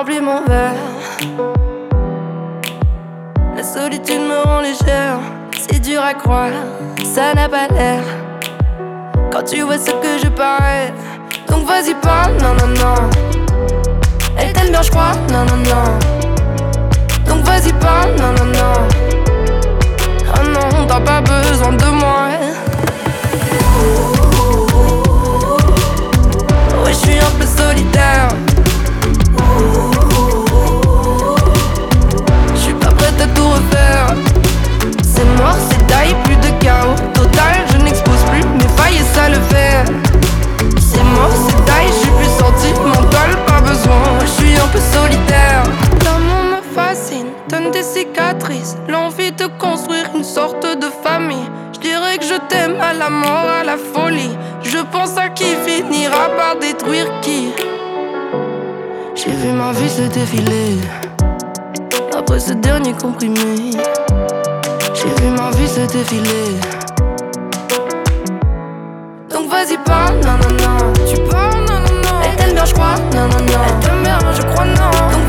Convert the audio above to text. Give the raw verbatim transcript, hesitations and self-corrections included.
remplis mon verre. La solitude me rend légère. C'est dur à croire, ça n'a pas l'air. Quand tu vois ce que je parais. Donc vas-y parle, non non non. Elle t'aime bien je crois, non non non. Donc vas-y parle, non non non. Oh non, t'as pas besoin de moi. Ouais, je suis un peu solitaire. Je suis pas prête à tout refaire. C'est mort, c'est die, plus de chaos total, je n'expose plus mes failles et ça le fait. C'est mort, c'est die, je suis plus sentimental, pas besoin, je suis un peu solitaire. L'amour me fascine, donne des cicatrices, l'envie de construire une sorte de famille. Je dirais que je t'aime à la mort, à la folie. Je pense à qui finira par détruire qui. J'ai vu ma vie se défiler après ce dernier comprimé. J'ai vu ma vie se défiler. Donc vas-y parle, non non non. Tu parles, non non non. Elle t'aime bien je crois, non non non. Elle t'aime bien, je crois non. Donc